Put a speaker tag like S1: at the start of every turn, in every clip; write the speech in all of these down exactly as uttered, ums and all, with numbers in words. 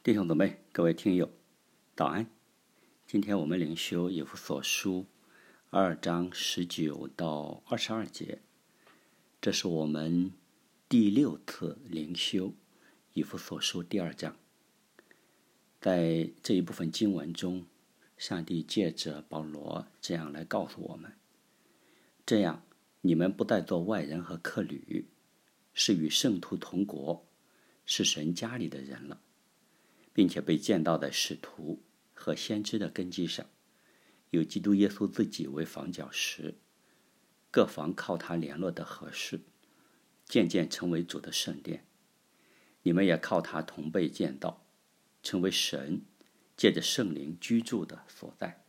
S1: 弟兄姊妹，各位听友，早安。今天我们灵修以弗所书二章十九到二十二节，这是我们第六次灵修以弗所书第二章。在这一部分经文中，上帝借着保罗这样来告诉我们：这样，你们不再做外人和客旅，是与圣徒同国，是神家里的人了，并且被建造在使徒和先知的根基上，有基督耶稣自己为房角石，各房靠他联络的合适，渐渐成为主的圣殿。你们也靠他同被建造，成为神借着圣灵居住的所在。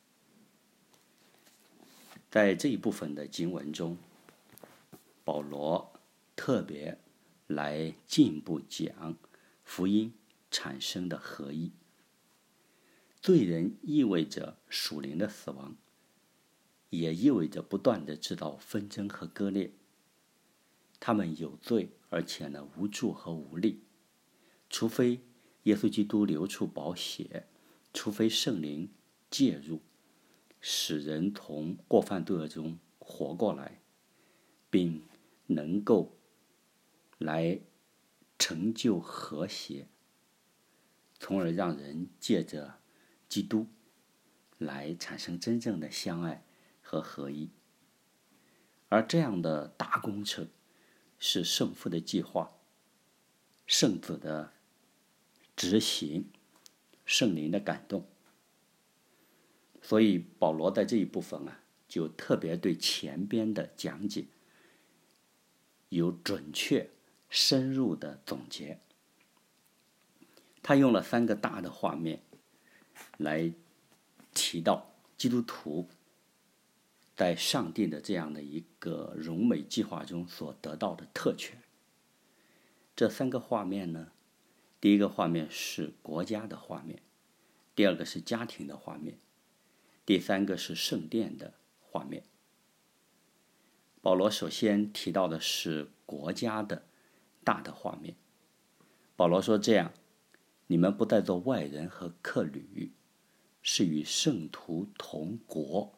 S1: 在这一部分的经文中，保罗特别来进一步讲福音产生的合一。罪人意味着属灵的死亡，也意味着不断的制造纷争和割裂。他们有罪，而且呢无助和无力，除非耶稣基督流出宝血，除非圣灵介入，使人从过犯罪恶中活过来，并能够来成就和谐，从而让人借着基督来产生真正的相爱和合一。而这样的大工程是圣父的计划，圣子的执行，圣灵的感动。所以保罗在这一部分啊，就特别对前边的讲解有准确深入的总结。他用了三个大的画面来提到基督徒在上帝的这样的一个荣美计划中所得到的特权。这三个画面呢，第一个画面是国家的画面，第二个是家庭的画面，第三个是圣殿的画面。保罗首先提到的是国家的大的画面。保罗说：这样，你们不再做外人和客旅，是与圣徒同国。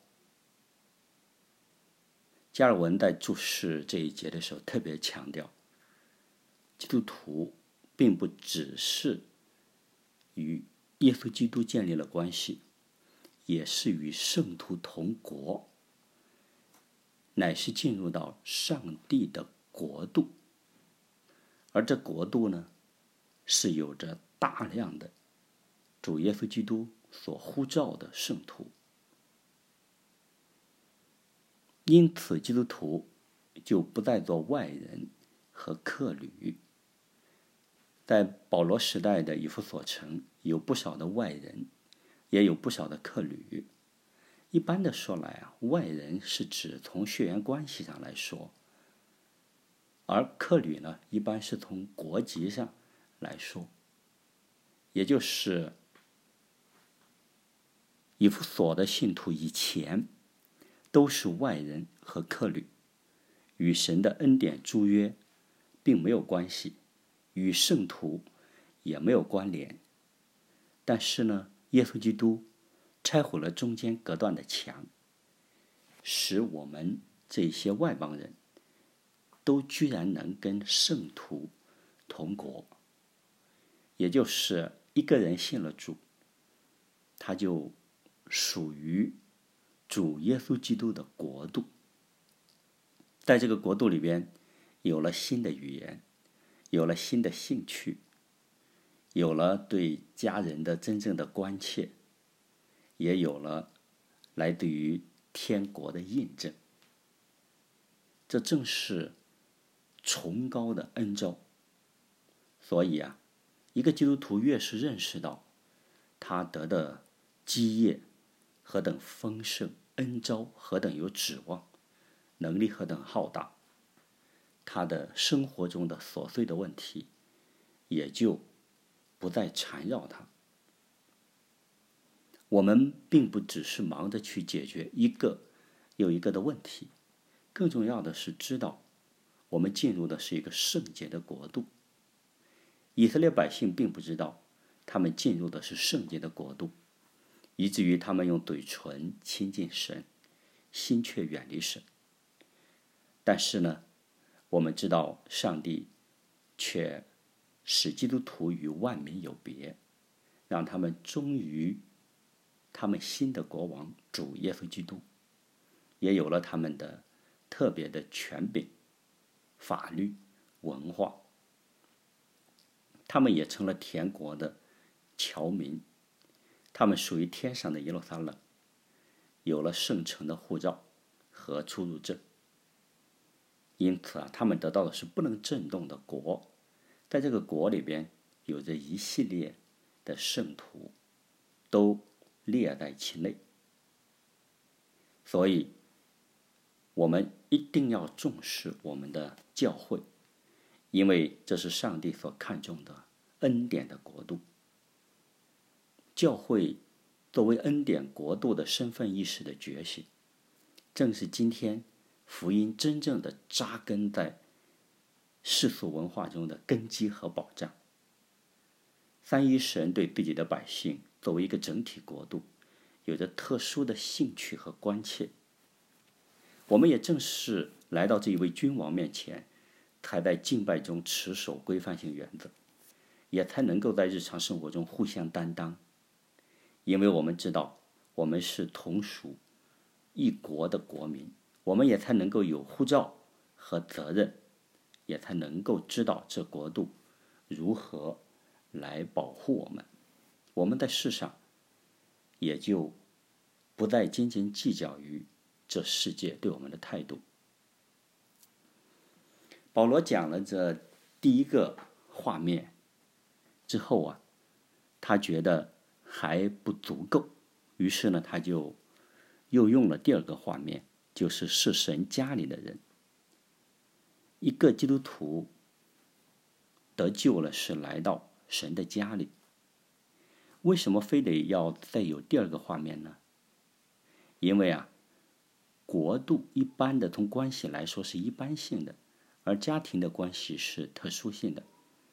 S1: 加尔文在注释这一节的时候特别强调，基督徒并不只是与耶稣基督建立了关系，也是与圣徒同国，乃是进入到上帝的国度。而这国度呢，是有着大量的主耶稣基督所呼召的圣徒。因此基督徒就不再做外人和客旅。在保罗时代的以弗所城，有不少的外人，也有不少的客旅。一般的说来啊，外人是指从血缘关系上来说，而客旅呢，一般是从国籍上来说。也就是以弗所的信徒以前都是外人和客旅，与神的恩典诸约并没有关系，与圣徒也没有关联。但是呢，耶稣基督拆毁了中间隔断的墙，使我们这些外邦人都居然能跟圣徒同国。也就是一个人信了主，他就属于主耶稣基督的国度。在这个国度里边，有了新的语言，有了新的兴趣，有了对家人的真正的关切，也有了来自于天国的印证。这正是崇高的恩召。所以啊，一个基督徒越是认识到他得的基业何等丰盛，恩召何等有指望，能力何等浩大，他的生活中的琐碎的问题也就不再缠绕他。我们并不只是忙着去解决一个又一个的问题，更重要的是知道我们进入的是一个圣洁的国度。以色列百姓并不知道他们进入的是圣洁的国度，以至于他们用嘴唇亲近神，心却远离神。但是呢，我们知道上帝却使基督徒与万民有别，让他们忠于他们新的国王主耶稣基督，也有了他们的特别的权柄、法律、文化。他们也成了天国的侨民，他们属于天上的耶路撒冷，有了圣城的护照和出入证。因此啊，他们得到的是不能震动的国，在这个国里边有着一系列的圣徒，都列在其内。所以我们一定要重视我们的教会，因为这是上帝所看重的恩典的国度。教会作为恩典国度的身份意识的觉醒，正是今天福音真正的扎根在世俗文化中的根基和保障。三一神对自己的百姓作为一个整体国度，有着特殊的兴趣和关切。我们也正是来到这一位君王面前，才在敬拜中持守规范性原则，也才能够在日常生活中互相担当。因为我们知道我们是同属一国的国民，我们也才能够有护照和责任，也才能够知道这国度如何来保护我们。我们在世上也就不再斤斤计较于这世界对我们的态度。保罗讲了这第一个画面之后啊，他觉得还不足够，于是呢，他就又用了第二个画面，就是是神家里的人。一个基督徒得救了，是来到神的家里。为什么非得要再有第二个画面呢？因为啊，国度一般的从关系来说是一般性的，而家庭的关系是特殊性的。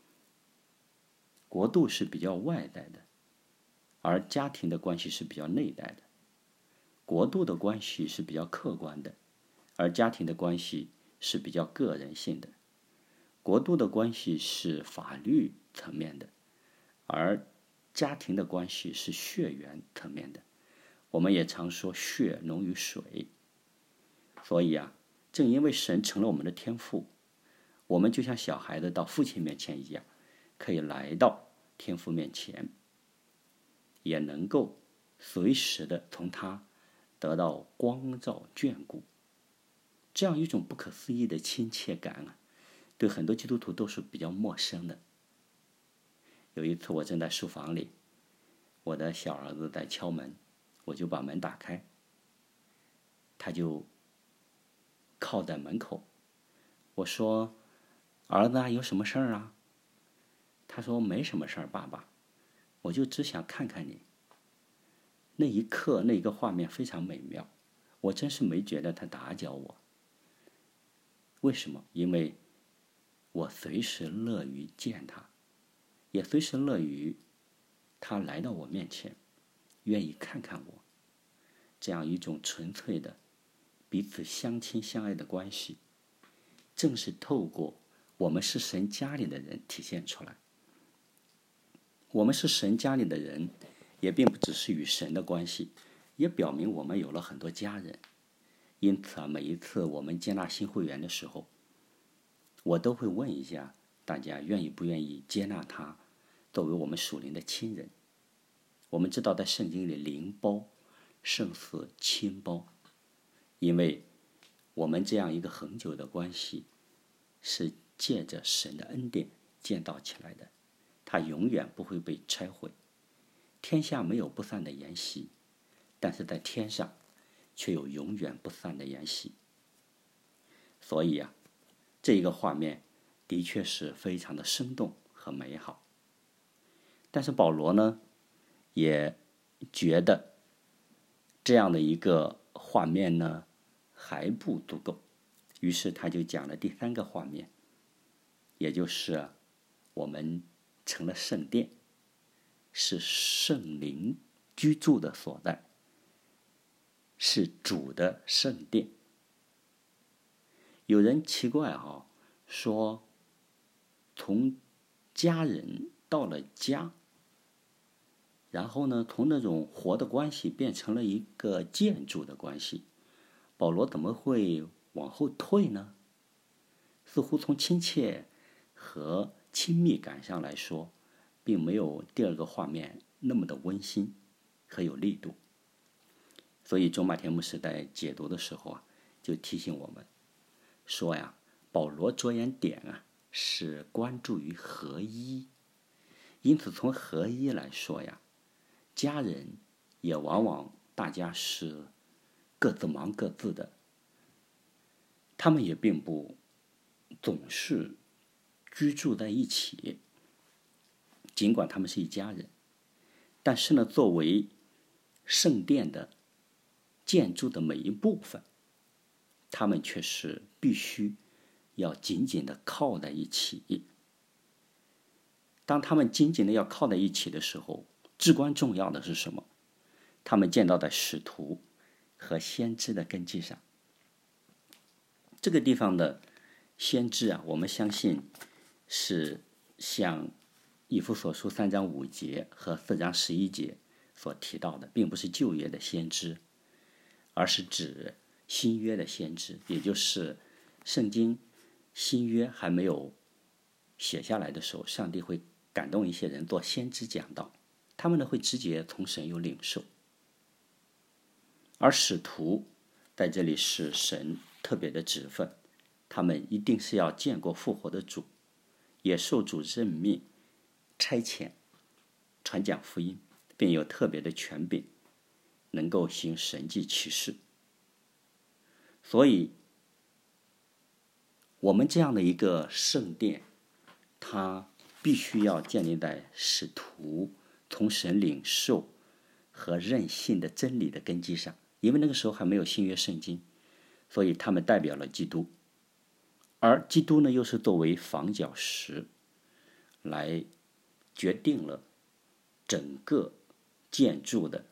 S1: 国度是比较外在的，而家庭的关系是比较内在的。国度的关系是比较客观的，而家庭的关系是比较个人性的。国度的关系是法律层面的，而家庭的关系是血缘层面的。我们也常说血浓于水，所以啊，正因为神成了我们的天父，我们就像小孩子到父亲面前一样，可以来到天父面前，也能够随时的从他得到光照眷顾。这样一种不可思议的亲切感啊，对很多基督徒都是比较陌生的。有一次我正在书房里，我的小儿子在敲门，我就把门打开，他就靠在门口。我说：“儿子啊，有什么事儿啊？”他说：“没什么事儿，爸爸，我就只想看看你。”那一刻，那个画面非常美妙，我真是没觉得他打搅我。为什么？因为我随时乐于见他，也随时乐于他来到我面前，愿意看看我。这样一种纯粹的彼此相亲相爱的关系，正是透过我们是神家里的人体现出来。我们是神家里的人，也并不只是与神的关系，也表明我们有了很多家人。因此啊，每一次我们接纳新会员的时候，我都会问一下大家愿意不愿意接纳他作为我们属灵的亲人。我们知道在圣经里，灵包胜似亲包，因为我们这样一个恒久的关系是借着神的恩典建造起来的，它永远不会被拆毁。天下没有不散的筵席，但是在天上却有永远不散的筵席。所以啊，这个画面的确是非常的生动和美好。但是保罗呢，也觉得这样的一个画面呢还不足够，于是他就讲了第三个画面，也就是我们成了圣殿。 是圣灵居住的所在，是主的圣殿。有人奇怪啊，说从家人到了家，然后呢，从那种活的关系变成了一个建筑的关系，保罗怎么会往后退呢？似乎从亲切和亲密感上来说，并没有第二个画面那么的温馨和有力度。所以周马田牧师在解读的时候啊，就提醒我们说呀，保罗着眼点啊是关注于合一，因此从合一来说呀，家人也往往大家是各自忙各自的，他们也并不总是居住在一起，尽管他们是一家人，但是呢，作为圣殿的建筑的每一部分，他们却是必须要紧紧的靠在一起。当他们紧紧的要靠在一起的时候，至关重要的是什么？他们建造在使徒和先知的根基上。这个地方的先知啊，我们相信是像以弗所书三章五节和四章十一节所提到的，并不是旧约的先知，而是指新约的先知，也就是圣经新约还没有写下来的时候，上帝会感动一些人做先知讲道，他们呢会直接从神有领受。而使徒在这里是神特别的职分，他们一定是要见过复活的主，也受主任命差遣传讲福音，并有特别的权柄，能够行神迹奇事。所以我们这样的一个圣殿，它必须要建立在使徒从神领受和认信的真理的根基上，因为那个时候还没有新约圣经，所以他们代表了基督，而基督呢又是作为房角石来决定了整个建筑的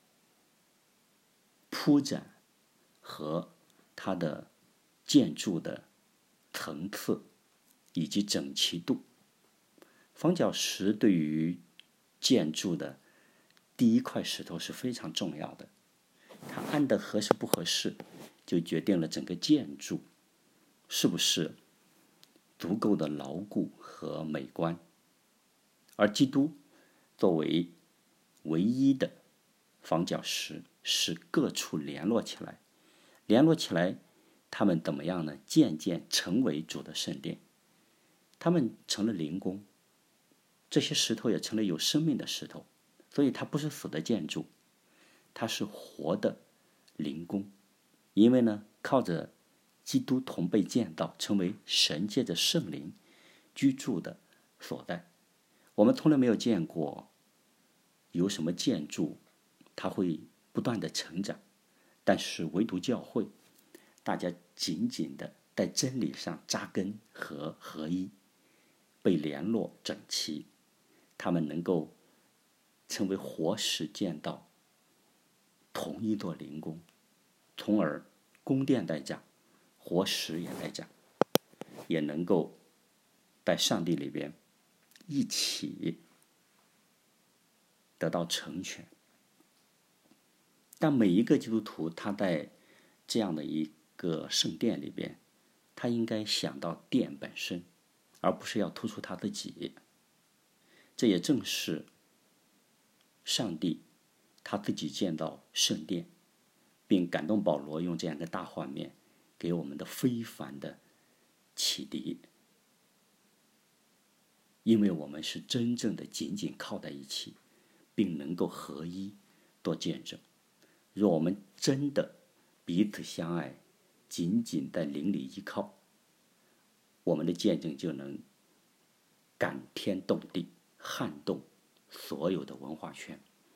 S1: 铺展和它的建筑的层次以及整齐度。房角石对于建筑的第一块石头是非常重要的，它安得合适不合适，就决定了整个建筑是不是足够的牢固和美观。而基督作为唯一的房角石，使各处联络起来，联络起来，他们怎么样呢？渐渐成为主的圣殿，他们成了灵宫，这些石头也成了有生命的石头，所以它不是死的建筑，它是活的灵宫。因为呢，靠着基督同被建造，成为神借着圣灵居住的所在。我们从来没有见过有什么建筑它会不断的成长，但是唯独教会，大家紧紧的在真理上扎根和合一，被联络整齐，他们能够成为活石建造同一座灵宫，从而宫殿在长，活石也在长，也能够在上帝里边一起得到成全。但每一个基督徒他在这样的一个圣殿里边，他应该想到殿本身，而不是要突出他自己。这也正是上帝他自己建造圣殿，并感动保罗用这样的大画面给我们的非凡的启迪。因为我们是真正的紧紧靠在一起，并能够合一做见证。若我们真的彼此相爱，紧紧在灵里依靠，我们的见证就能感天动地，撼动所有的文化圈。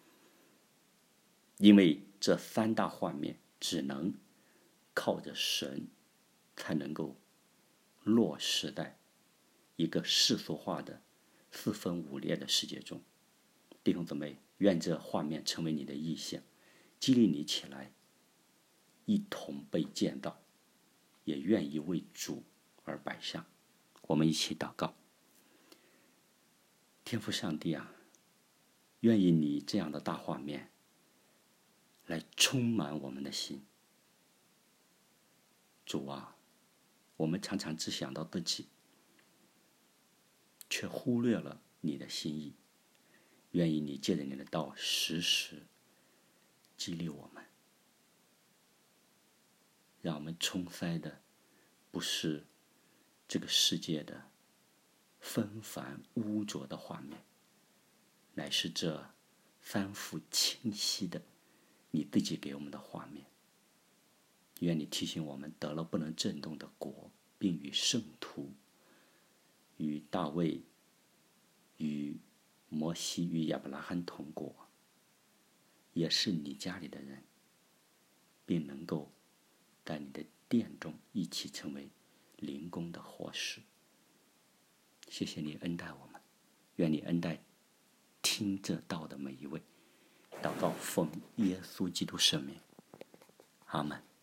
S1: 因为这三大画面只能靠着神才能够落实在一个世俗化的四分五裂的世界中。 弟兄姊妹，愿这画面成为你的意象，激励你起来，一同被见到，也愿意为主而摆上。我们一起祷告。天父上帝啊，愿意你这样的大画面来充满我们的心。主啊，我们常常只想到自己，却忽略了你的心意。愿意你借着你的道时时激励我们，让我们冲塞的不是这个世界的纷繁污浊的画面，乃是这三幅清晰的你自己给我们的画面。愿你提醒我们得了不能震动的国，并与圣徒、与大卫、与摩西、与亚伯拉罕同国，也是你家里的人，并能够在你的殿中一起成为灵宫的活石。谢谢你恩待我们，愿你恩待听这道的每一位。祷告奉耶稣基督圣名，阿们。